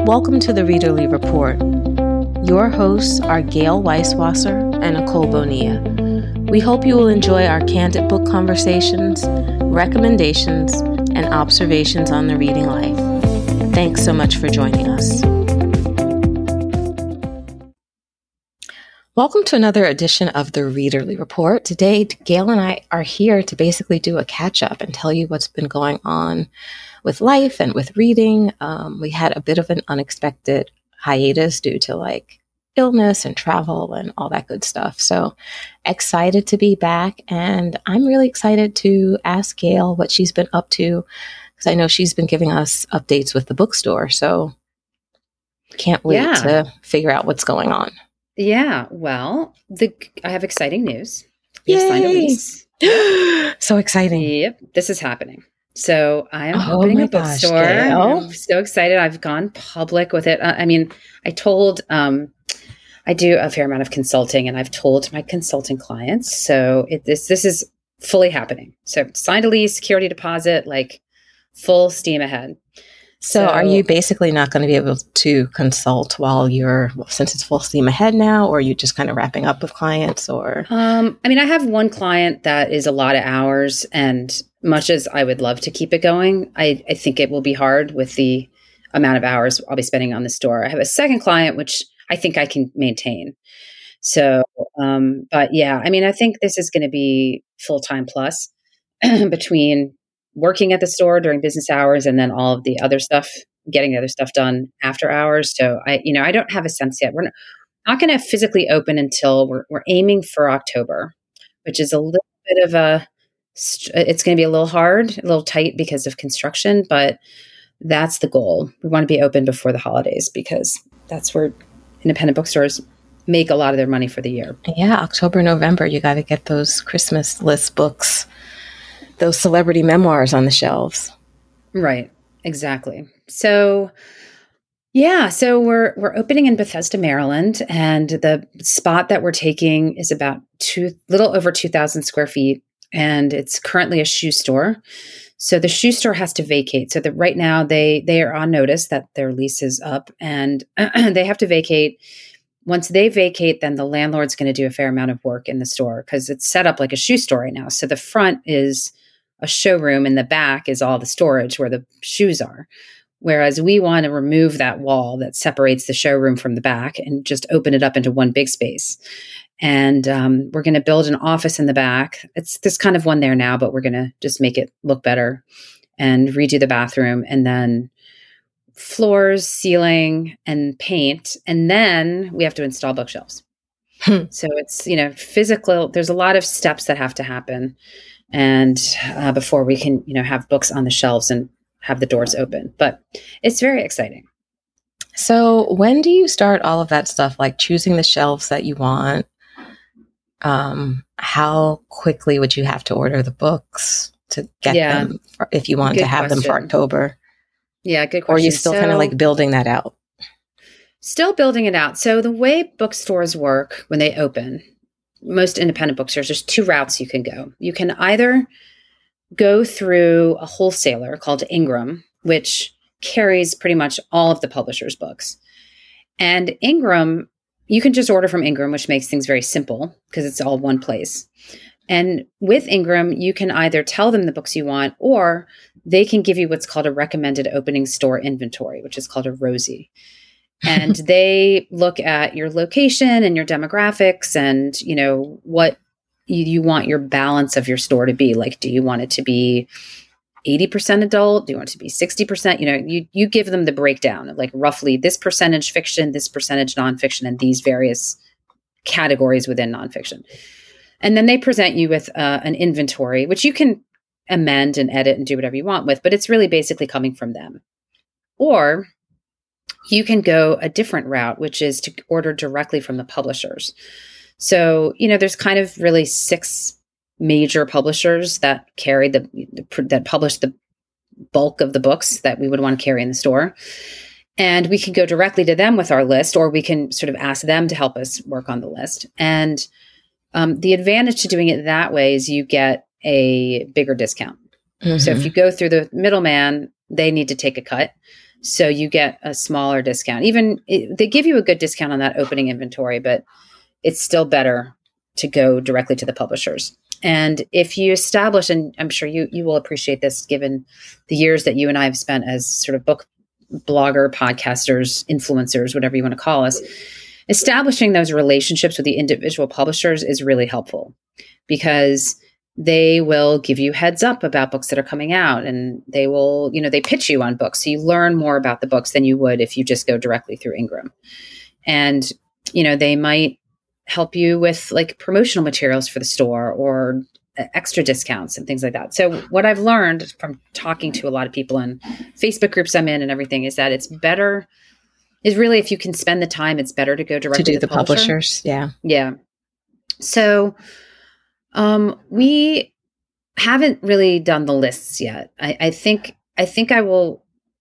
Welcome to the Readerly Report. Your hosts are Gail Weisswasser and Nicole Bonilla. We hope you will enjoy our candid book conversations, recommendations, and observations on the reading life. Thanks so much for joining us. Welcome to another edition of the Readerly Report. Today, Gail and I are here to basically do a catch-up and tell you what's been going on with life and with reading. We had a bit of an unexpected hiatus due to illness and travel and all that good stuff. So excited to be back. And I'm really excited to ask Gail what she's been up to, because I know she's been giving us updates with the bookstore. So can't wait to figure out what's going on. Yeah, well, I have exciting news. We have signed a lease. So exciting. Yep, this is happening. So I am opening a bookstore. I'm so excited. I've gone public with it. I do a fair amount of consulting, and I've told my consulting clients. So this is fully happening. So signed a lease, security deposit, full steam ahead. So are you basically not going to be able to consult since it's full steam ahead now, or are you just kind of wrapping up with clients, or? I have one client that is a lot of hours, and much as I would love to keep it going, I think it will be hard with the amount of hours I'll be spending on the store. I have a second client, which I think I can maintain. So, but yeah, I think this is going to be full-time plus between working at the store during business hours and then all of the other stuff, getting the other stuff done after hours. So I don't have a sense yet. We're not going to physically open until we're aiming for October, which is a little bit of it's going to be a little hard, a little tight because of construction, but that's the goal. We want to be open before the holidays because that's where independent bookstores make a lot of their money for the year. Yeah, October, November, you got to get those Christmas list books, those celebrity memoirs on the shelves. Right. Exactly. So we're opening in Bethesda, Maryland, and the spot that we're taking is about little over 2,000 square feet, and it's currently a shoe store. So the shoe store has to vacate. So that right now they are on notice that their lease is up, and they have to vacate. Once they vacate, then the landlord's going to do a fair amount of work in the store because it's set up like a shoe store right now. So the front is a showroom and the back is all the storage where the shoes are. Whereas we want to remove that wall that separates the showroom from the back and just open it up into one big space. And we're going to build an office in the back. There's kind of one there now, but we're going to just make it look better and redo the bathroom, and then floors, ceiling, and paint. And then we have to install bookshelves. So it's, physical. There's a lot of steps that have to happen. And before we can, have books on the shelves and have the doors open. But it's very exciting. So when do you start all of that stuff, like choosing the shelves that you want? How quickly would you have to order the books to get them if you want to have them for October? Yeah, good question. Or are you still kind of building that out? Still building it out. So the way bookstores work when they open, most independent bookstores, there's two routes you can go. You can either go through a wholesaler called Ingram, which carries pretty much all of the publisher's books. And Ingram, you can just order from Ingram, which makes things very simple because it's all one place. And with Ingram, you can either tell them the books you want, or they can give you what's called a recommended opening store inventory, which is called a ROSI. And they look at your location and your demographics and, what you want your balance of your store to be. Like, do you want it to be 80% adult? Do you want it to be 60%? You give them the breakdown, like roughly this percentage fiction, this percentage nonfiction, and these various categories within nonfiction. And then they present you with an inventory, which you can amend and edit and do whatever you want with, but it's really basically coming from them. Or you can go a different route, which is to order directly from the publishers. So, there's kind of really 6 major publishers that carry that publish the bulk of the books that we would want to carry in the store. And we can go directly to them with our list, or we can sort of ask them to help us work on the list. And the advantage to doing it that way is you get a bigger discount. Mm-hmm. So if you go through the middleman, they need to take a cut. So you get a smaller discount. They give you a good discount on that opening inventory, but it's still better to go directly to the publishers. And if you establish, and I'm sure you will appreciate this given the years that you and I have spent as sort of book blogger, podcasters, influencers, whatever you want to call us, establishing those relationships with the individual publishers is really helpful because they will give you heads up about books that are coming out, and they will, they pitch you on books. So you learn more about the books than you would if you just go directly through Ingram. And, they might help you with like promotional materials for the store or extra discounts and things like that. So what I've learned from talking to a lot of people in Facebook groups I'm in and everything is that it's better is really, if you can spend the time, it's better to go directly to do to the publishers. Yeah. Yeah. So, we haven't really done the lists yet. I think I will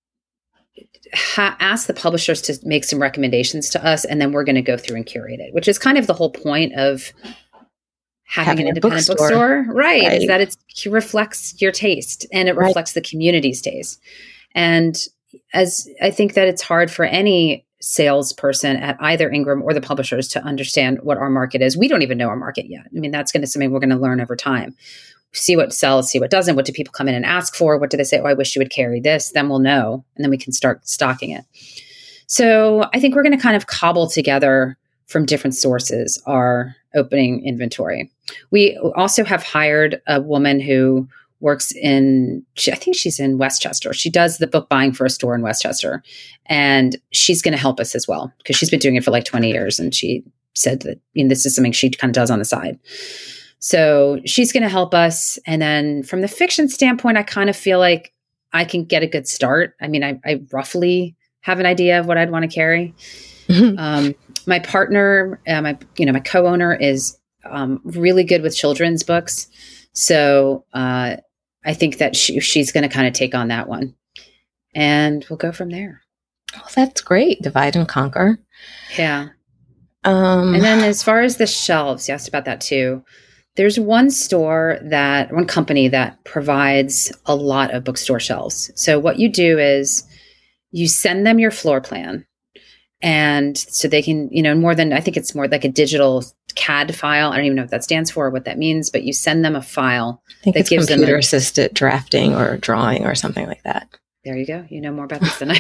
ask the publishers to make some recommendations to us, and then we're going to go through and curate it, which is kind of the whole point of having an independent bookstore, right? Is that it reflects your taste and it reflects the community's taste. And as I think that it's hard for any salesperson at either Ingram or the publishers to understand what our market is. We don't even know our market yet. I mean, that's going to something we're going to learn over time. See what sells, see what doesn't. What do people come in and ask for? What do they say? Oh, I wish you would carry this. Then we'll know. And then we can start stocking it. So I think we're going to kind of cobble together from different sources our opening inventory. We also have hired a woman who works I think she's in Westchester. She does the book buying for a store in Westchester. And she's going to help us as well because she's been doing it for like 20 years. And she said that this is something she kind of does on the side. So she's going to help us. And then from the fiction standpoint, I kind of feel like I can get a good start. I mean, I roughly have an idea of what I'd want to carry. Mm-hmm. My partner, my co-owner is really good with children's books. So I think that she's going to kind of take on that one. And we'll go from there. Oh, that's great. Divide and conquer. Yeah. And then as far as the shelves, you asked about that too. There's one company that provides a lot of bookstore shelves. So what you do is you send them your floor plan. And so they can, I think it's more like a digital CAD file. I don't even know what that stands for or what that means, but you send them a file. I think that gives computer assisted drafting or drawing or something like that. There you go. You know more about this than I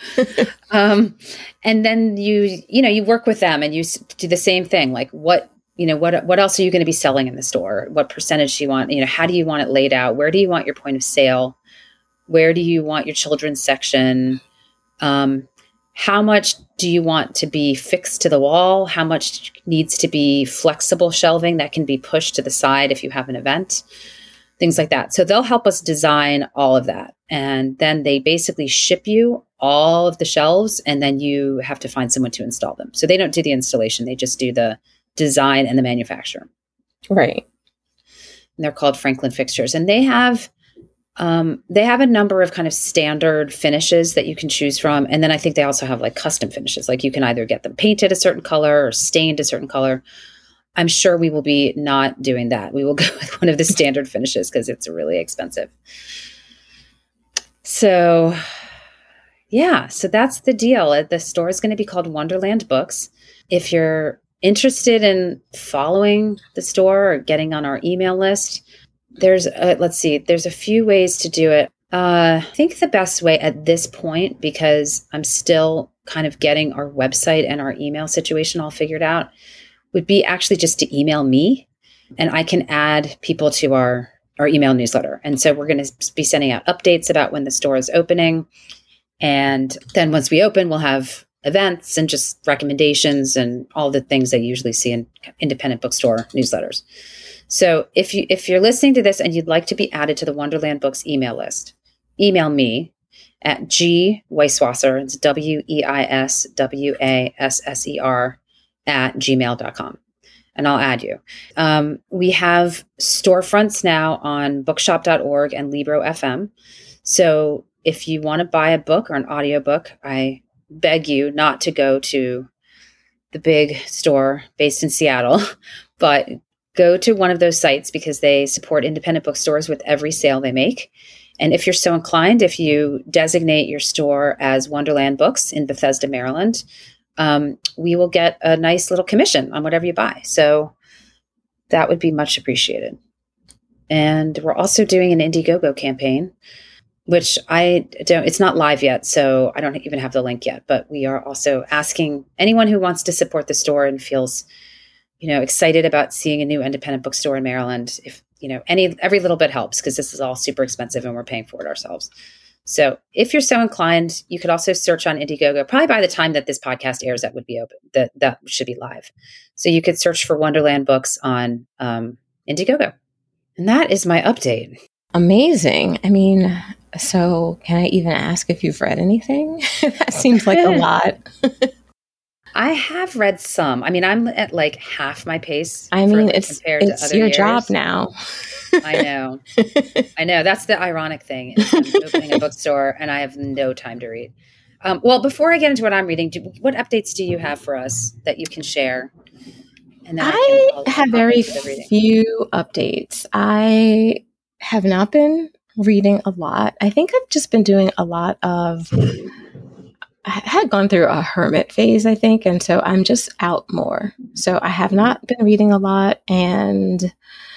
do. And then you work with them and you do the same thing. Like what else are you going to be selling in the store? What percentage do you want? How do you want it laid out? Where do you want your point of sale? Where do you want your children's section? How much do you want to be fixed to the wall? How much needs to be flexible shelving that can be pushed to the side if you have an event? Things like that. So they'll help us design all of that. And then they basically ship you all of the shelves, and then you have to find someone to install them. So they don't do the installation. They just do the design and the manufacture. Right. And they're called Franklin Fixtures. And they have a number of kind of standard finishes that you can choose from. And then I think they also have like custom finishes. Like you can either get them painted a certain color or stained a certain color. I'm sure we will be not doing that. We will go with one of the standard finishes because it's really expensive. So yeah, so that's the deal. The store is going to be called Wonderland Books. If you're interested in following the store or getting on our email list, there's a few ways to do it. I think the best way at this point, because I'm still kind of getting our website and our email situation all figured out, would be actually just to email me, and I can add people to our email newsletter. And so we're going to be sending out updates about when the store is opening. And then once we open, we'll have events and just recommendations and all the things that you usually see in independent bookstore newsletters. So if you're listening to this and you'd like to be added to the Wonderland Books email list, email me at gweisswasser, it's WEISWASSER @gmail.com, and I'll add you. We have storefronts now on bookshop.org and Libro FM. So if you want to buy a book or an audiobook, I beg you not to go to the big store based in Seattle, but go to one of those sites because they support independent bookstores with every sale they make. And if you're so inclined, if you designate your store as Wonderland Books in Bethesda, Maryland, we will get a nice little commission on whatever you buy. So that would be much appreciated. And we're also doing an Indiegogo campaign, which it's not live yet, so I don't even have the link yet, but we are also asking anyone who wants to support the store and feels, excited about seeing a new independent bookstore in Maryland. If, every little bit helps, because this is all super expensive and we're paying for it ourselves. So if you're so inclined, you could also search on Indiegogo. Probably by the time that this podcast airs, that would be open. That should be live. So you could search for Wonderland Books on Indiegogo. And that is my update. Amazing. I mean, so can I even ask if you've read anything? That seems like a lot. I have read some. I mean, I'm at like half my pace. I mean, it's your job now. I know. That's the ironic thing. Is I'm opening a bookstore and I have no time to read. Well, before I get into what I'm reading, what updates do you have for us that you can share? And then I have very few updates. I have not been reading a lot. I think I've just been doing a lot of, I had gone through a hermit phase, I think. And so I'm just out more. So I have not been reading a lot, and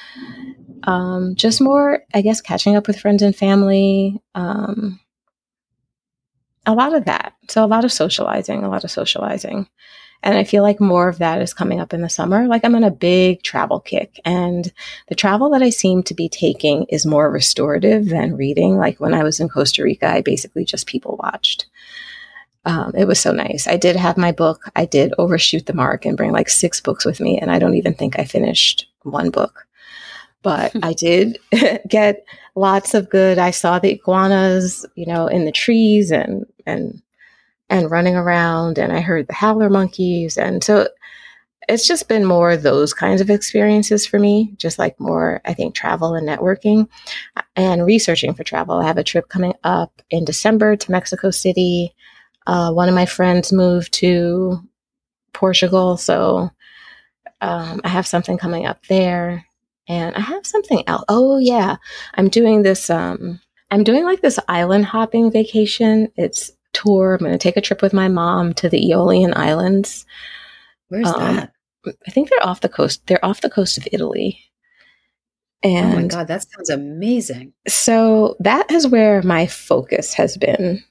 just more, I guess, catching up with friends and family. A lot of that. So a lot of socializing. And I feel like more of that is coming up in the summer. Like I'm on a big travel kick, and the travel that I seem to be taking is more restorative than reading. Like when I was in Costa Rica, I basically just people watched. It was so nice. I did have my book. I did overshoot the mark and bring like 6 books with me. And I don't even think I finished 1 book, but I did get lots of good. I saw the iguanas, in the trees and running around, and I heard the howler monkeys. And so it's just been more those kinds of experiences for me, just like more, I think, travel and networking and researching for travel. I have a trip coming up in December to Mexico City. One of my friends moved to Portugal, so I have something coming up there, and I have something else. Oh yeah, I'm doing this. I'm doing like this island hopping vacation. It's tour. I'm going to take a trip with my mom to the Aeolian Islands. Where's that? I think they're off the coast. They're off the coast of Italy. And oh my God, that sounds amazing. So that is where my focus has been.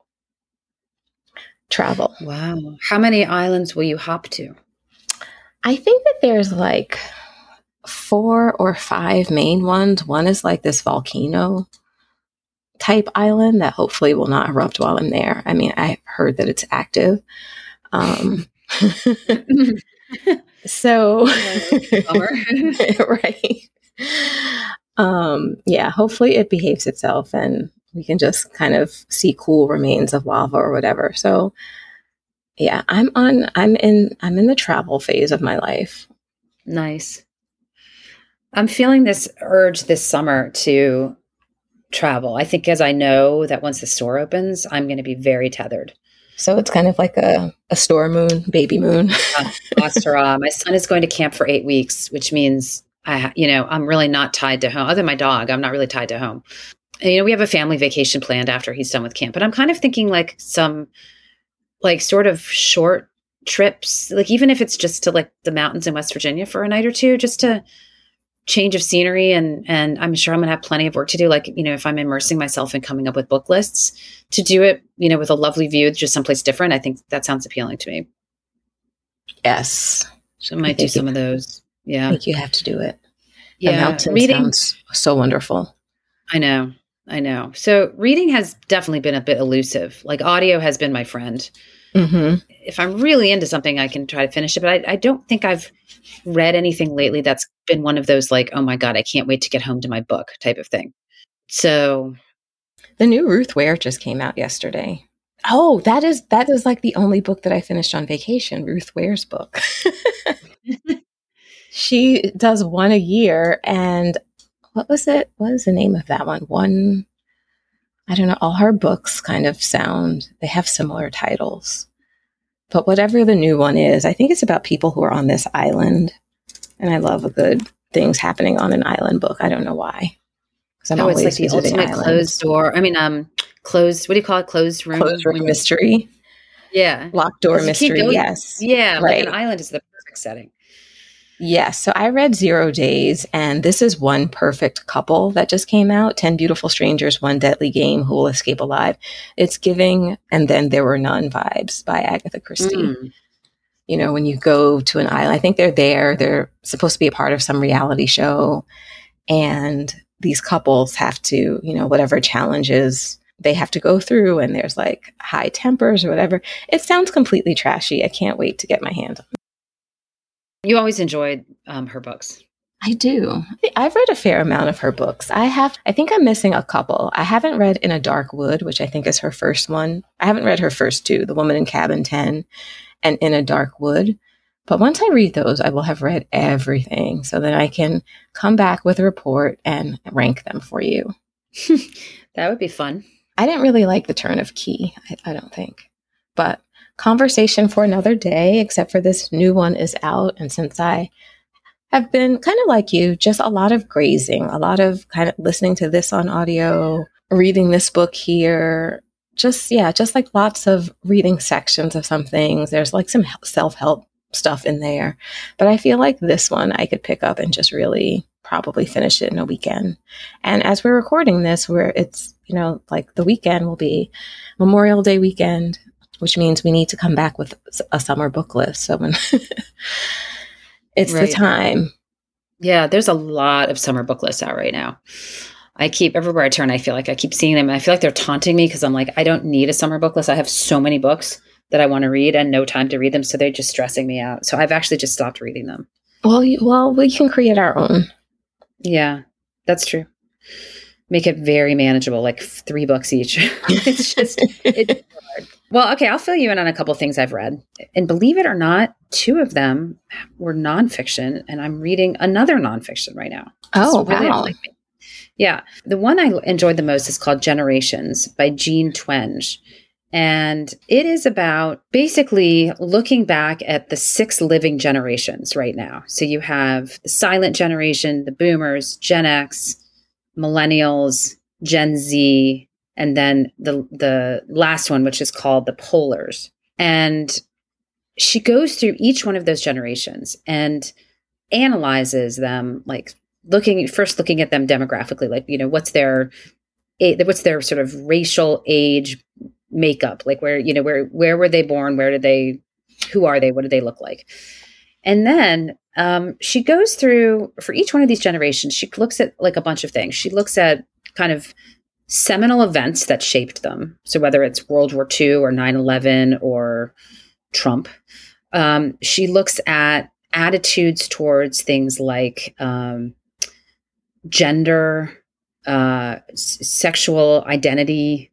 Travel. Wow. How many islands will you hop to? I think that there's like 4 or 5 main ones. One is like this volcano type island that hopefully will not erupt while I'm there. I mean, I've heard that it's active. So, right. Yeah, hopefully it behaves itself and we can just kind of see cool remains of lava or whatever. So yeah, I'm in the travel phase of my life. Nice. I'm feeling this urge this summer to travel. I think as I know that once the store opens, I'm going to be very tethered. So it's kind of like a store moon, baby moon. My son is going to camp for 8 weeks, which means I'm really not tied to home. Other than my dog, I'm not really tied to home. And, we have a family vacation planned after he's done with camp, but I'm kind of thinking like some like sort of short trips, like even if it's just to like the mountains in West Virginia for a night or two, just to change of scenery. And I'm sure I'm going to have plenty of work to do. Like, if I'm immersing myself in coming up with book lists, to do it, with a lovely view, just someplace different. I think that sounds appealing to me. Yes. So I might do some of those. Yeah. I think you have to do it. Yeah. The mountain sounds so wonderful. I know. So reading has definitely been a bit elusive. Like audio has been my friend. Mm-hmm. If I'm really into something, I can try to finish it. But I don't think I've read anything lately that's been one of those like, oh my God, I can't wait to get home to my book type of thing. So the new Ruth Ware just came out yesterday. Oh, that is like the only book that I finished on vacation, Ruth Ware's book. She does one a year, and what was it? What is the name of that one? I don't know. All her books kind of they have similar titles. But whatever the new one is, I think it's about people who are on this island. And I love a good things happening on an island book. I don't know why. because I'm Oh, it's like always the visiting ultimate closed islands. door. I mean, closed, what do you call it? Closed room? Closed room mystery, Yeah. locked door Because you can't mystery. go, Yes, yeah, like an right. island is the perfect setting. Yes. So I read Zero Days, and this is One Perfect Couple that just came out 10 Beautiful Strangers, One Deadly Game, Who Will Escape Alive. It's giving, and then There Were None vibes by Agatha Christie. Mm. You know, when you go to an island, I think they're supposed to be a part of some reality show, and these couples have to, you know, whatever challenges they have to go through, and there's like high tempers or whatever. It sounds completely trashy. I can't wait to get my hands on it. You always enjoyed her books. I do. I've read a fair amount of her books. I think I'm missing a couple. I haven't read In a Dark Wood, which I think is her first one. I haven't read her first two, The Woman in Cabin 10 and In a Dark Wood. But once I read those, I will have read everything so that I can come back with a report and rank them for you. That would be fun. I didn't really like The Turn of Key, I don't think. But conversation for another day, except for this new one is out. And since I have been kind of like you, just a lot of grazing, a lot of kind of listening to this on audio, reading this book here. Just like lots of reading sections of some things. There's like some self-help stuff in there. But I feel like this one I could pick up and just really probably finish it in a weekend. And as we're recording this, it's, you know, like the weekend will be Memorial Day weekend, which means we need to come back with a summer book list. So when it's the time. Yeah, there's a lot of summer book lists out right now. I keep, everywhere I turn, I feel like I keep seeing them. And I feel like they're taunting me because I'm like, I don't need a summer book list. I have so many books that I want to read and no time to read them. So they're just stressing me out. So I've actually just stopped reading them. Well, we can create our own. Yeah, that's true. Make it very manageable, like 3 books each. It's hard. Well, okay, I'll fill you in on a couple of things I've read. And believe it or not, 2 of them were nonfiction, and I'm reading another nonfiction right now. Oh, really wow. Yeah. The one I enjoyed the most is called Generations by Jean Twenge. And it is about basically looking back at the 6 living generations right now. So you have the silent generation, the boomers, Gen X, millennials, Gen Z, and then the last one, which is called the polars. And she goes through each one of those generations and analyzes them, like looking at them demographically, like, you know, what's their sort of racial age makeup, like where were they born, who are they, what do they look like? And then she goes through, for each one of these generations, she looks at like a bunch of things. She looks at kind of seminal events that shaped them. So whether it's World War II or 9/11 or Trump, she looks at attitudes towards things like gender, sexual identity,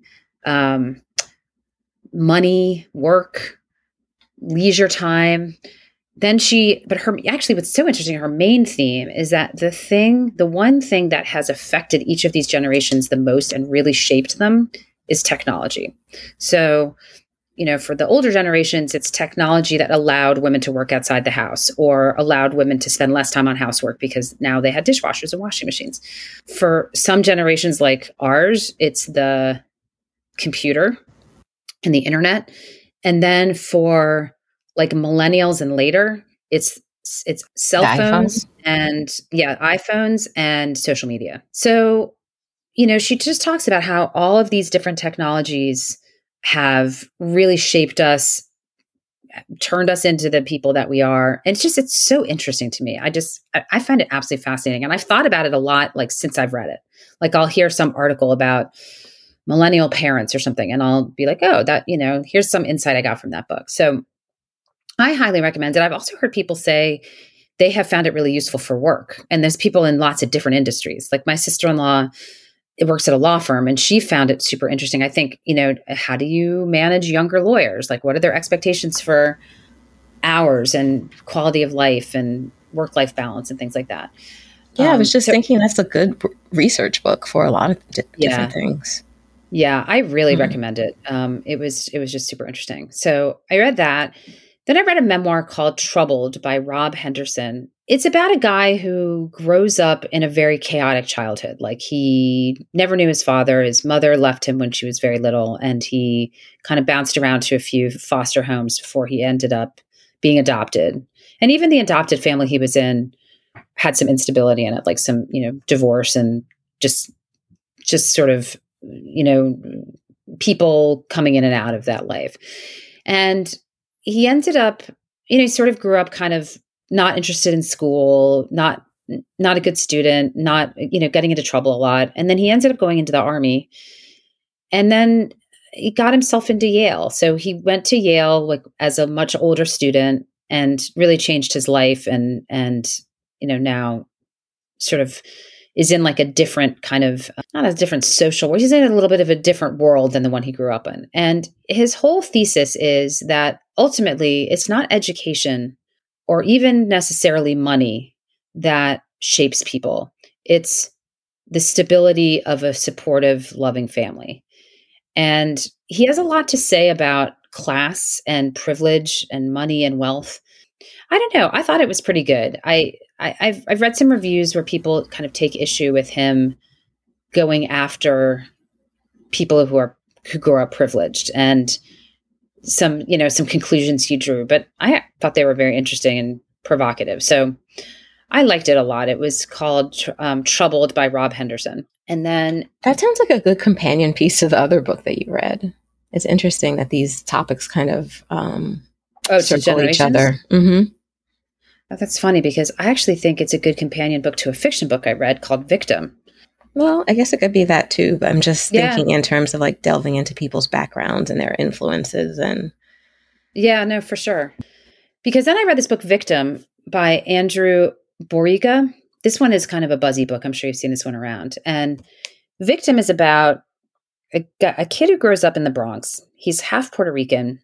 money, work, leisure time. Then what's so interesting, her main theme is that the one thing that has affected each of these generations the most and really shaped them is technology. So, you know, for the older generations, it's technology that allowed women to work outside the house or allowed women to spend less time on housework because now they had dishwashers and washing machines. For some generations like ours, it's the computer and the internet. And then for like millennials and later, it's cell phones and iPhones and social media. So, you know, she just talks about how all of these different technologies have really shaped us, turned us into the people that we are. And it's so interesting to me. I find it absolutely fascinating. And I've thought about it a lot, like since I've read it. Like I'll hear some article about millennial parents or something, and I'll be like, oh, that, you know, here's some insight I got from that book. So I highly recommend it. I've also heard people say they have found it really useful for work. And there's people in lots of different industries. Like my sister-in-law, it works at a law firm, and she found it super interesting. I think, you know, how do you manage younger lawyers? Like, what are their expectations for hours and quality of life and work-life balance and things like that? Yeah, I was just thinking that's a good research book for a lot of different things. Yeah, I really recommend it. It was just super interesting. So I read that. Then I read a memoir called Troubled by Rob Henderson. it's about a guy who grows up in a very chaotic childhood. Like, he never knew his father. His mother left him when she was very little, and he kind of bounced around to a few foster homes before he ended up being adopted. And even the adopted family he was in had some instability in it, like some, divorce and just sort of, people coming in and out of that life. And he ended up, he sort of grew up kind of not interested in school, not a good student, not, getting into trouble a lot. And then he ended up going into the army, and then he got himself into Yale. So he went to Yale like as a much older student and really changed his life. And, now sort of is in like a different kind of, not a different social world. He's in a little bit of a different world than the one he grew up in. And his whole thesis is that ultimately it's not education or even necessarily money that shapes people. It's the stability of a supportive, loving family. And he has a lot to say about class and privilege and money and wealth. I don't know. I thought it was pretty good. I've read some reviews where people kind of take issue with him going after people who grew up privileged, and some conclusions he drew, but I thought they were very interesting and provocative. So I liked it a lot. It was called Troubled by Rob Henderson. And then that sounds like a good companion piece to the other book that you read. It's interesting that these topics kind of circle each other. Mm-hmm. Oh, that's funny, because I actually think it's a good companion book to a fiction book I read called Victim. Well, I guess it could be that too, but I'm just thinking in terms of like delving into people's backgrounds and their influences. And yeah, no, for sure. Because then I read this book, Victim, by Andrew Borrega. This one is kind of a buzzy book. I'm sure you've seen this one around. And Victim is about a kid who grows up in the Bronx. He's half Puerto Rican.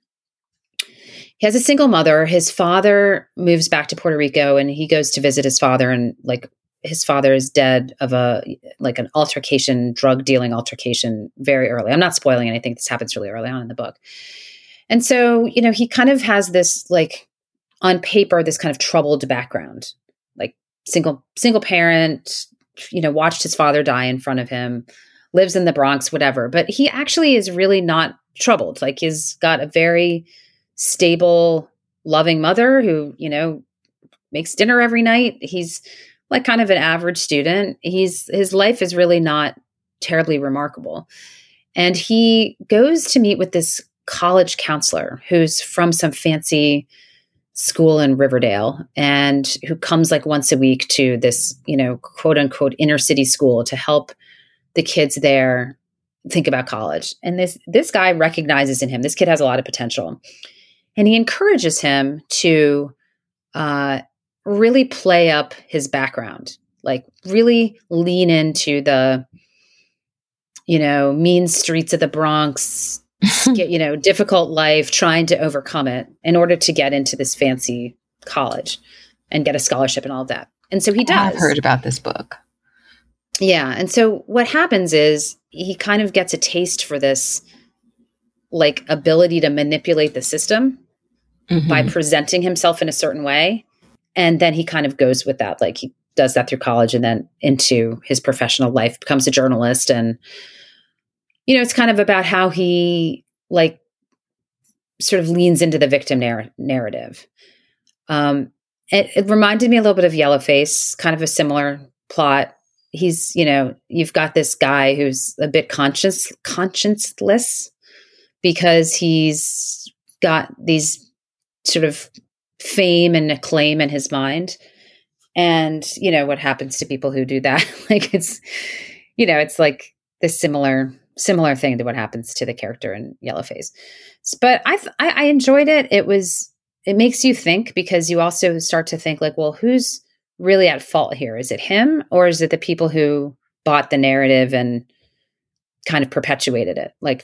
He has a single mother. His father moves back to Puerto Rico, and he goes to visit his father, and like his father is dead of an altercation, drug dealing altercation very early. I'm not spoiling anything. This happens really early on in the book. And so, he kind of has this, like, on paper, this kind of troubled background, like single parent, watched his father die in front of him, lives in the Bronx, whatever. But he actually is really not troubled. Like, he's got a very stable, loving mother who, makes dinner every night. He's like kind of an average student. His life is really not terribly remarkable. And he goes to meet with this college counselor who's from some fancy school in Riverdale, and who comes like once a week to this, quote unquote inner city school to help the kids there think about college. And this guy recognizes in him, this kid has a lot of potential. And he encourages him to really play up his background, like really lean into the, mean streets of the Bronx, difficult life, trying to overcome it in order to get into this fancy college and get a scholarship and all of that. And so he does. I've heard about this book. Yeah. And so what happens is he kind of gets a taste for this, like, ability to manipulate the system by presenting himself in a certain way. And then he kind of goes with that. Like, he does that through college and then into his professional life, becomes a journalist. And, it's kind of about how he, like, sort of leans into the victim narrative. It reminded me a little bit of Yellowface, kind of a similar plot. He's, you've got this guy who's a bit conscienceless because he's got these sort of fame and acclaim in his mind. And, what happens to people who do that? Like, it's like this similar thing to what happens to the character in Yellowface. But I enjoyed it. It makes you think, because you also start to think, like, well, who's really at fault here? Is it him, or is it the people who bought the narrative and kind of perpetuated it? Like,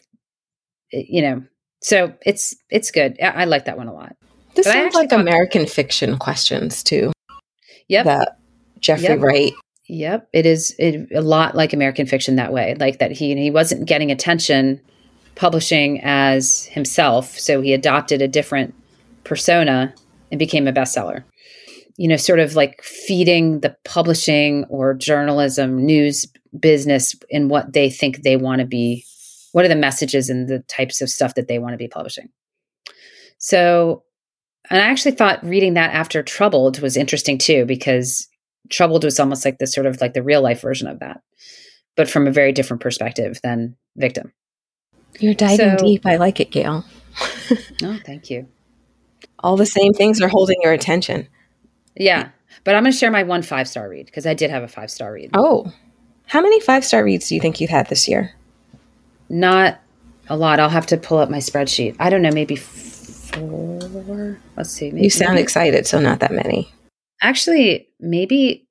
so it's good. I like that one a lot. This sounds like American fiction questions too. Yep. That Jeffrey Wright. Yep. It is a lot like American fiction that way. Like, that he wasn't getting attention publishing as himself, so he adopted a different persona and became a bestseller. sort of like feeding the publishing or journalism news business in what they think they want to be, what are the messages and the types of stuff that they want to be publishing. So, and I actually thought reading that after Troubled was interesting too, because Troubled was almost like the sort of like the real life version of that, but from a very different perspective than Victim. You're diving deep. I like it, Gail. Oh, thank you. All the same things are holding your attention. Yeah. But I'm going to share my one 5-star read because I did have a 5-star read. Oh, how many 5-star reads do you think you've had this year? Not a lot. I'll have to pull up my spreadsheet. I don't know, maybe 4. Let's see. You sound excited, so not that many. Actually, maybe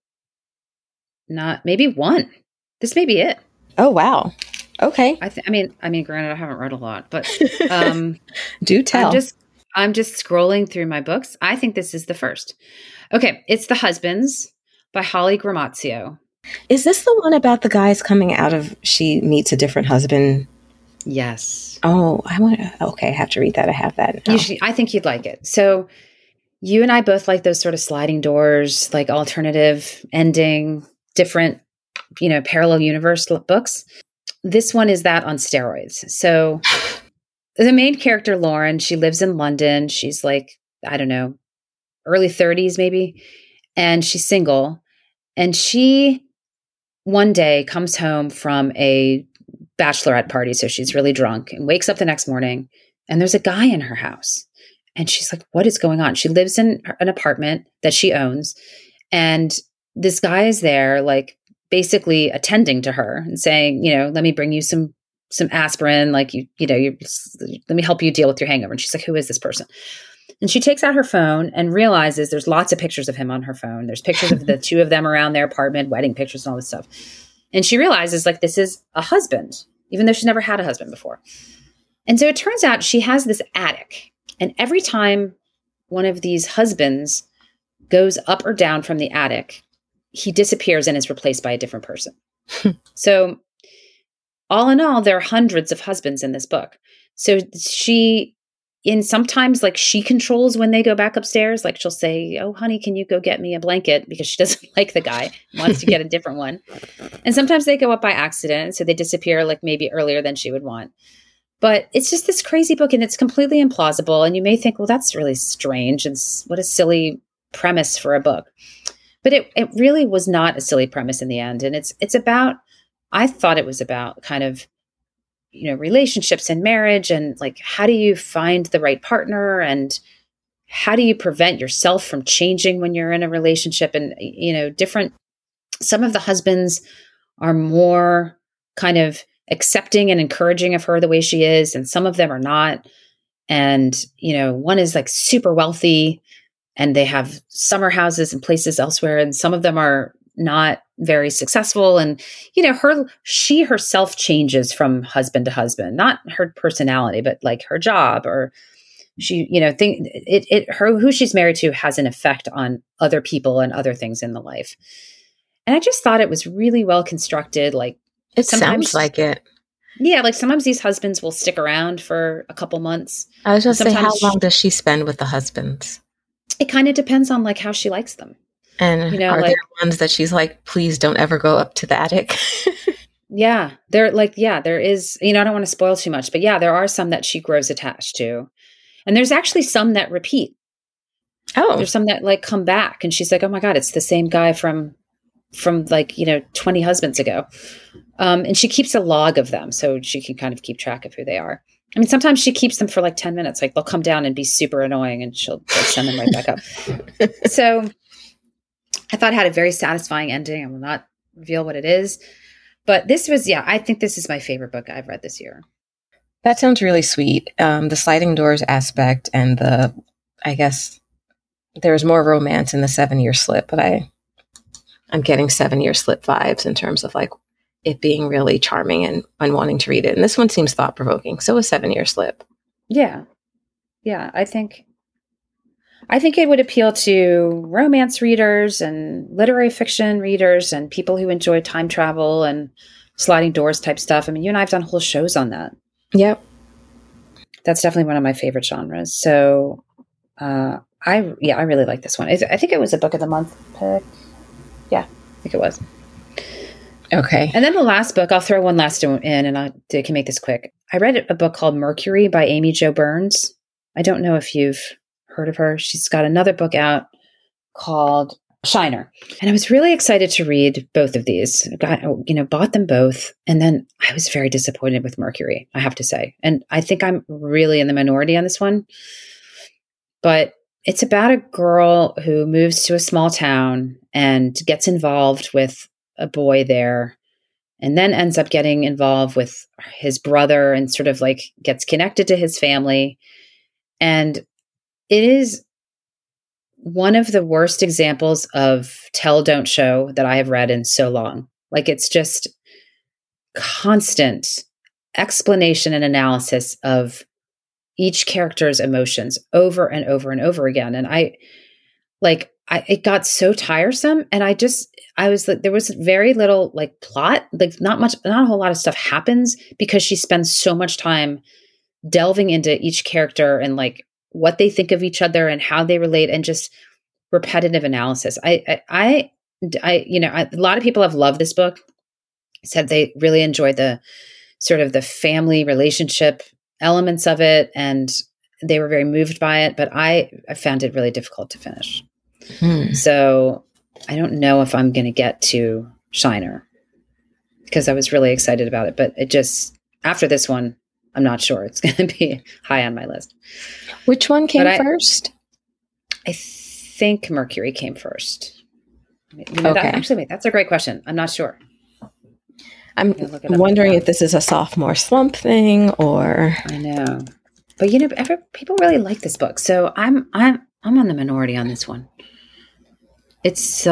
1. This may be it. Oh, wow. Okay. I mean, granted, I haven't read a lot, but do tell. I'm just scrolling through my books. I think this is the first. Okay, it's The Husbands by Holly Gramazio. Is this the one about the guys coming out of she meets a different husband? Yes. Oh, okay, I have to read that. I have that. Oh. I think you'd like it. So you and I both like those sort of sliding doors, like alternative ending, different, parallel universe books. This one is that on steroids. So the main character, Lauren, she lives in London. She's like, I don't know, early 30s maybe. And she's single. And she one day comes home from a bachelorette party. So she's really drunk and wakes up the next morning and there's a guy in her house. And she's like, what is going on? She lives in an apartment that she owns. And this guy is there, like basically attending to her and saying, let me bring you some aspirin, like, let me help you deal with your hangover. And she's like, who is this person? And she takes out her phone and realizes there's lots of pictures of him on her phone. There's pictures of the two of them around their apartment, wedding pictures and all this stuff. And she realizes like this is a husband, even though she's never had a husband before. And so it turns out she has this attic. And every time one of these husbands goes up or down from the attic, he disappears and is replaced by a different person. So all in all, there are hundreds of husbands in this book. So sometimes like she controls when they go back upstairs. Like she'll say, oh, honey, can you go get me a blanket? Because she doesn't like the guy, wants to get a different one. And sometimes they go up by accident. So they disappear like maybe earlier than she would want. But it's just this crazy book and it's completely implausible. And you may think, well, that's really strange. And what a silly premise for a book. But it really was not a silly premise in the end. And it's about, I thought it was about kind of, relationships and marriage and like, how do you find the right partner and how do you prevent yourself from changing when you're in a relationship? And, some of the husbands are more kind of accepting and encouraging of her the way she is. And some of them are not. And, one is like super wealthy and they have summer houses and places elsewhere. And some of them are not very successful. And, she herself changes from husband to husband, not her personality, but like her job or she, who she's married to has an effect on other people and other things in the life. And I just thought it was really well constructed. Like it sounds like it. Yeah. Like sometimes these husbands will stick around for a couple months. I was just saying, how long does she spend with the husbands? It kind of depends on like how she likes them. And are there ones that she's like, please don't ever go up to the attic? Yeah. They're like, yeah, there is, I don't want to spoil too much, but yeah, there are some that she grows attached to. And there's actually some that repeat. Oh. There's some that like come back and she's like, oh my God, it's the same guy from like, 20 husbands ago. And she keeps a log of them so she can kind of keep track of who they are. I mean, sometimes she keeps them for like 10 minutes. Like they'll come down and be super annoying and she'll send them right back up. So I thought it had a very satisfying ending. I will not reveal what it is. But this was, I think this is my favorite book I've read this year. That sounds really sweet. The sliding doors aspect and I guess there's more romance in the 7-year slip, but I'm getting 7-year slip vibes in terms of like it being really charming and wanting to read it. And this one seems thought-provoking. So a 7-year slip. Yeah. Yeah. I think it would appeal to romance readers and literary fiction readers and people who enjoy time travel and sliding doors type stuff. I mean, you and I have done whole shows on that. Yep. That's definitely one of my favorite genres. So I really like this one. I think it was a book of the month pick. Yeah, I think it was. Okay. And then the last book, I'll throw one last in, and I can make this quick. I read a book called Mercury by Amy Jo Burns. I don't know if you've heard of her. She's got another book out called Shiner. And I was really excited to read both of these. Bought them both. And then I was very disappointed with Mercury, I have to say. And I think I'm really in the minority on this one. But it's about a girl who moves to a small town and gets involved with a boy there, and then ends up getting involved with his brother and sort of like gets connected to his family. And it is one of the worst examples of tell, don't show that I have read in so long. Like, it's just constant explanation and analysis of each character's emotions over and over and over again. And it got so tiresome. And I was like, there was very little like plot, like not a whole lot of stuff happens because she spends so much time delving into each character and like what they think of each other and how they relate, and just repetitive analysis. A lot of people have loved this book, said they really enjoyed the sort of the family relationship elements of it, and they were very moved by it, but I found it really difficult to finish. So I don't know if I'm going to get to Shiner because I was really excited about it, but it just, after this one, I'm not sure it's going to be high on my list. Which one came first? I think Mercury came first. Okay. That's a great question. I'm not sure. I'm wondering if this is a sophomore slump thing or. I know, but people really like this book, so I'm on the minority on this one. It's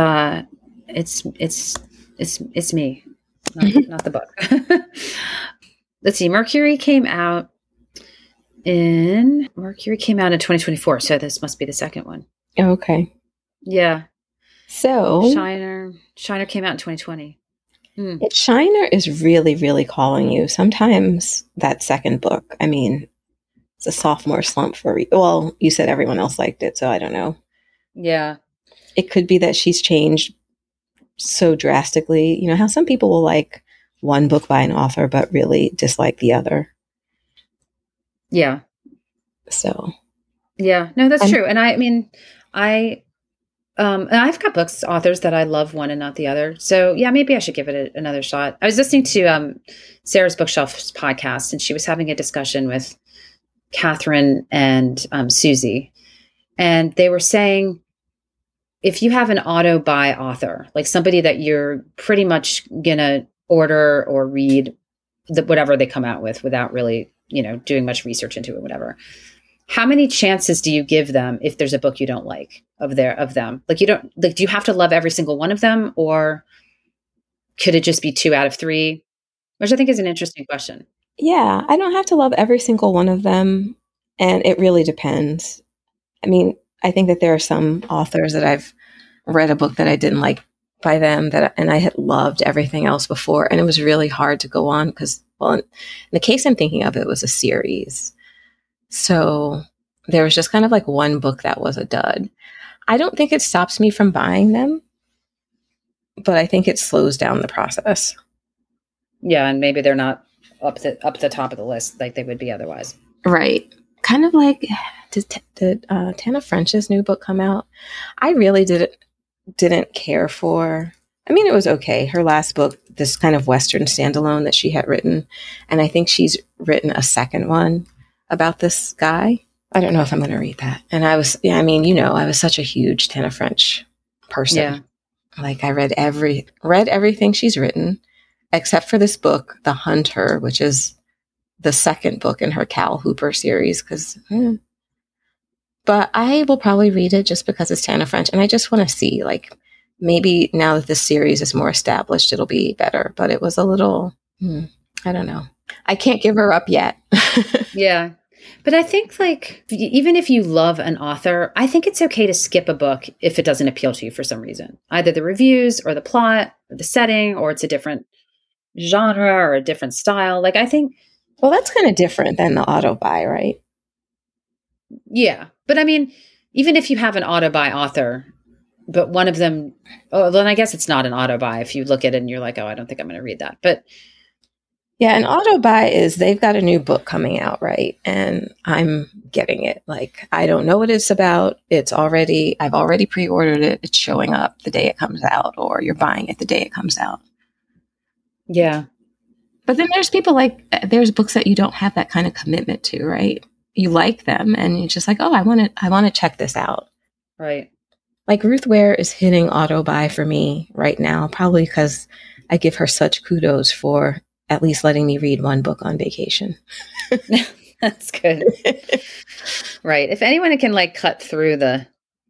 me, not the book. Let's see. Mercury came out in 2024, so this must be the second one. Okay. Yeah. So Shiner came out in 2020. Shiner is really, really calling you. Sometimes that second book, I mean, it's a sophomore slump well, you said everyone else liked it, so I don't know. Yeah. It could be that she's changed so drastically. You know how some people will like one book by an author, but really dislike the other. Yeah. So. Yeah, no, that's true. And I've got authors that I love one and not the other. So yeah, maybe I should give it another shot. I was listening to Sarah's Bookshelf's podcast, and she was having a discussion with Catherine and Susie. And they were saying, if you have an auto buy author, like somebody that you're pretty much going to order or read whatever they come out with without really, doing much research into it, whatever. How many chances do you give them if there's a book you don't like of them? Like, do you have to love every single one of them, or could it just be 2 out of 3? Which I think is an interesting question. Yeah, I don't have to love every single one of them, and it really depends. I mean, I think that there are some authors that I've read a book that I didn't like by them and I had loved everything else before, and it was really hard to go on because, well, in the case I'm thinking of, it was a series. So there was just kind of like one book that was a dud. I don't think it stops me from buying them, but I think it slows down the process. Yeah, and maybe they're not up the top of the list like they would be otherwise. Right. Kind of like, did Tana French's new book come out? I really didn't care for. I mean, it was okay. Her last book, this kind of Western standalone that she had written, and I think she's written a second one about this guy. I don't know if I'm going to read that. And I was such a huge Tana French person. Yeah. Like, I read everything she's written, except for this book, The Hunter, which is the second book in her Cal Hooper series. But I will probably read it just because it's Tana French, and I just want to see, like, maybe now that this series is more established, it'll be better. But it was a little, I don't know. I can't give her up yet. Yeah. But I think, like, even if you love an author, I think it's okay to skip a book if it doesn't appeal to you for some reason. Either the reviews or the plot or the setting, or it's a different genre or a different style. Like, I think... Well, that's kind of different than the auto buy, right? Yeah. But I mean, even if you have an auto-buy author, but one of them, oh, then I guess it's not an auto-buy if you look at it and you're like, oh, I don't think I'm going to read that. But Yeah, an auto buy is they've got a new book coming out, right? And I'm getting it. Like, I don't know what it's about. I've already pre-ordered it. It's showing up the day it comes out, or you're buying it the day it comes out. yeah. But then there's books that you don't have that kind of commitment to, right? You like them and you're just like, oh, I want to check this out. Right. Like Ruth Ware is hitting auto buy for me right now, probably because I give her such kudos for at least letting me read one book on vacation. That's good. Right. If anyone can like cut through the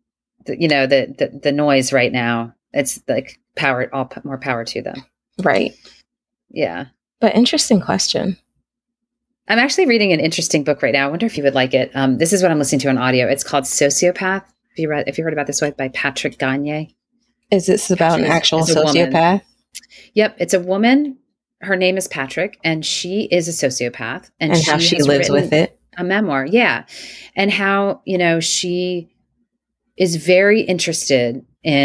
noise right now, it's like more power to them. Right. Yeah. But interesting question. I'm actually reading an interesting book right now. I wonder if you would like it. This is what I'm listening to on audio. It's called Sociopath. If you heard about this one, by Patrick Gagne. Is this about an actual sociopath? Yep. It's a woman. Her name is Patrick, and she is a sociopath. And how she lives with it. A memoir. Yeah. And how, she is very interested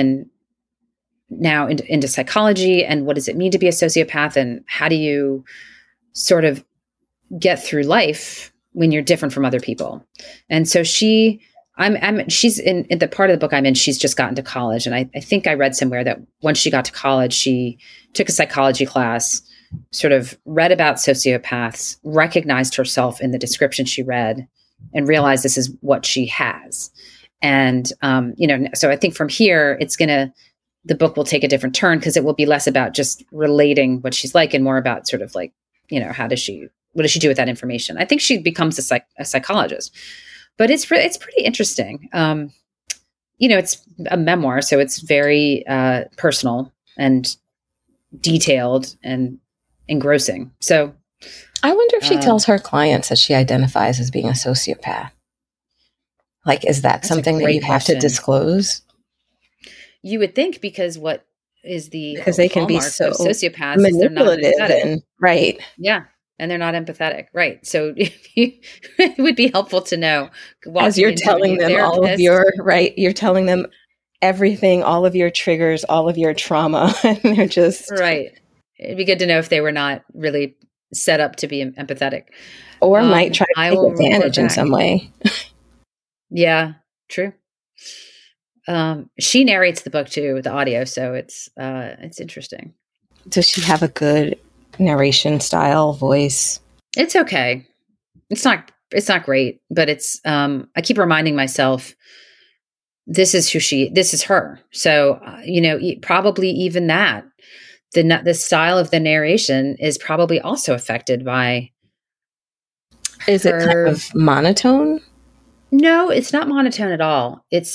into psychology and what does it mean to be a sociopath, and how do you sort of get through life when you're different from other people. And so she's in the part of the book I'm in, she's just gotten to college. And I think I read somewhere that once she got to college, she took a psychology class, sort of read about sociopaths, recognized herself in the description she read, and realized this is what she has. And, so I think from here, the book will take a different turn, because it will be less about just relating what she's like and more about sort of like, what does she do with that information? I think she becomes a psychologist, but it's pretty interesting. It's a memoir, so it's very personal and detailed and engrossing. So I wonder if she tells her clients that she identifies as being a sociopath. Like, is that something that you have to disclose? You would think, because because they can be so sociopaths, manipulative, and right. Yeah. And they're not empathetic. Right. So it would be helpful to know, as you're telling them you're telling them everything, all of your triggers, all of your trauma, and they're just right. It'd be good to know if they were not really set up to be empathetic, or might try to take advantage in some way. Yeah, true. She narrates the book too, the audio, so it's interesting. Does she have a good narration style, voice? It's okay. It's not great, but it's I keep reminding myself this is her. So, probably even that the style of the narration is probably also affected by. Is it kind of monotone? No, it's not monotone at all. It's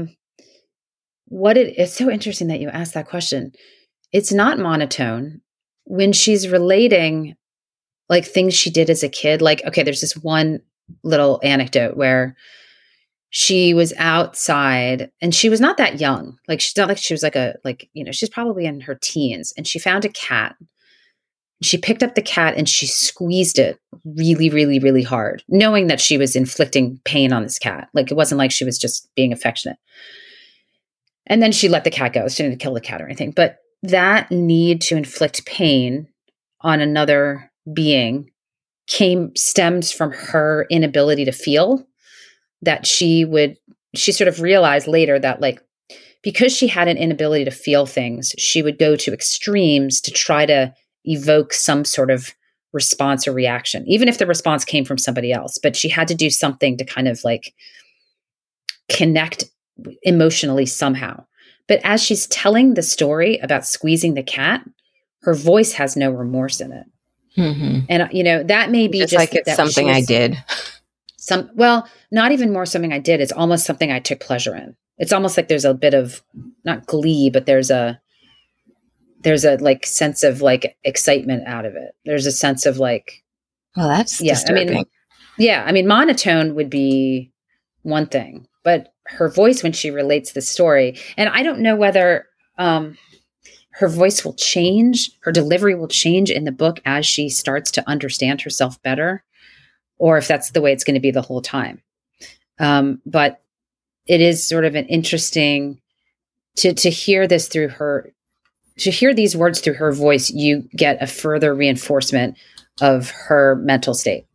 it's so interesting that you asked that question. It's not monotone when she's relating like things she did as a kid. Like, okay, there's this one little anecdote where she was outside and she was not that young. Like, she's not like she was she's probably in her teens, and she found a cat. She picked up the cat and she squeezed it really, really, really hard, knowing that she was inflicting pain on this cat. Like, it wasn't like she was just being affectionate. And then she let the cat go. She didn't kill the cat or anything. But that need to inflict pain on another being stemmed from her inability to feel. That she sort of realized later that, like, because she had an inability to feel things, she would go to extremes to try to evoke some sort of response or reaction, even if the response came from somebody else. But she had to do something to kind of like connect emotionally somehow. But as she's telling the story about squeezing the cat, her voice has no remorse in it. Mm-hmm. And, that may be just like it's something I did. Not even more something I did. It's almost something I took pleasure in. It's almost like there's a bit of not glee, but there's a like sense of like excitement out of it. There's a sense of like, well, that's disturbing. I mean, monotone would be one thing, but her voice when she relates the story, and I don't know whether her voice will change, her delivery will change in the book as she starts to understand herself better, or if that's the way it's going to be the whole time. But it is sort of an interesting to hear this through her, to hear these words through her voice. You get a further reinforcement of her mental state.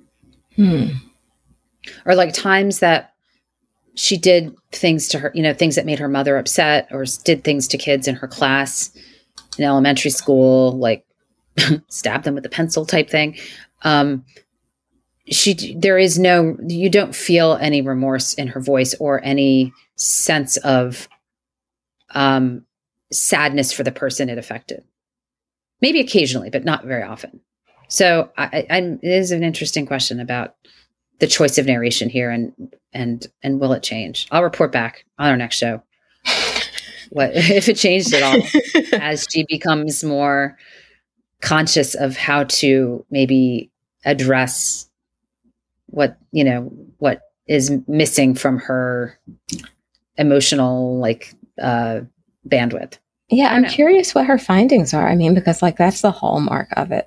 Or like times that she did things to her, things that made her mother upset, or did things to kids in her class in elementary school, like stab them with a pencil type thing. You don't feel any remorse in her voice or any sense of sadness for the person it affected. Maybe occasionally, but not very often. So it is an interesting question about the choice of narration here, and will it change? I'll report back on our next show what if it changed at all as she becomes more conscious of how to maybe address what is missing from her emotional bandwidth. Yeah, I'm curious what her findings are. I mean, because that's the hallmark of it.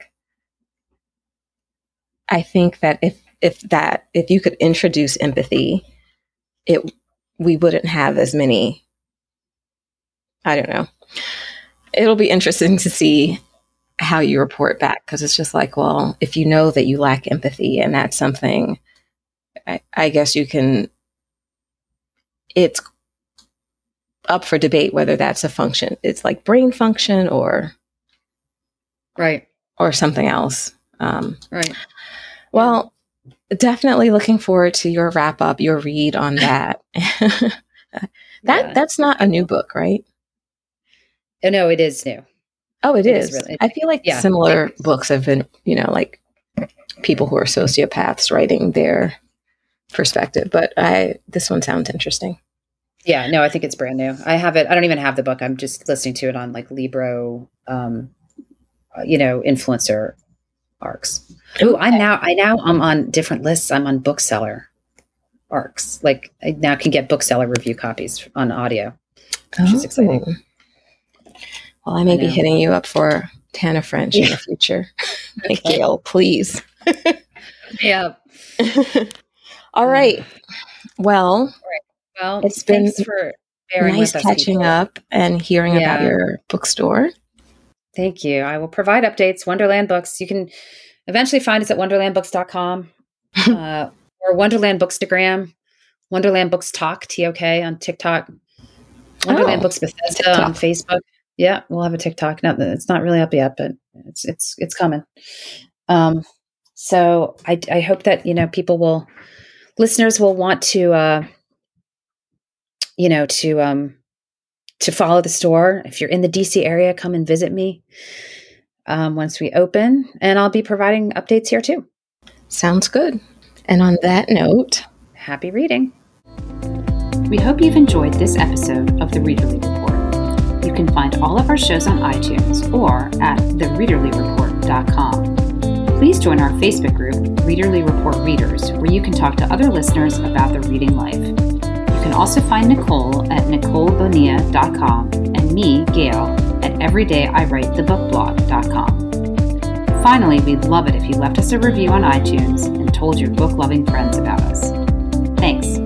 I think that if you could introduce empathy, we wouldn't have as many. I don't know. It'll be interesting to see how you report back, because it's just well, if you know that you lack empathy, and that's something, I guess you can. It's up for debate whether that's a function. It's brain function or right, or something else. Right. Well, definitely looking forward to your wrap up, your read on that. That's not a new book, right? Oh, no, it is new. Oh, it is. Really, I feel similar books have been, people who are sociopaths writing their perspective, but this one sounds interesting. Yeah, no, I think it's brand new. I have it. I don't even have the book. I'm just listening to it on Libro, influencer arcs. Oh, I now I'm on different lists. I'm on bookseller arcs. I now can get bookseller review copies on audio, which is exciting. Well, I may be hitting you up for Tana French in the future. Gail, please. Yeah. All right. Well, it's been for bearing nice with us, catching up and hearing about your bookstore. Thank you. I will provide updates. Wonderland Books. You can eventually find us at wonderlandbooks.com or Wonderland Bookstagram, Wonderland Books Talk, TOK on TikTok, Wonderland Books Bethesda TikTok. On Facebook. Yeah, we'll have a TikTok. No, it's not really up yet, but it's coming. So I hope that listeners will want to to follow the store. If you're in the DC area, come and visit me once we open, and I'll be providing updates here too. Sounds good. And on that note, happy reading. We hope you've enjoyed this episode of The Readerly Report. You can find all of our shows on iTunes or at thereaderlyreport.com. Please join our Facebook group, Readerly Report Readers, where you can talk to other listeners about their reading life. You can also find Nicole at NicoleBonilla.com and me, Gail, at EverydayIWriteTheBookBlog.com. Finally, we'd love it if you left us a review on iTunes and told your book-loving friends about us. Thanks.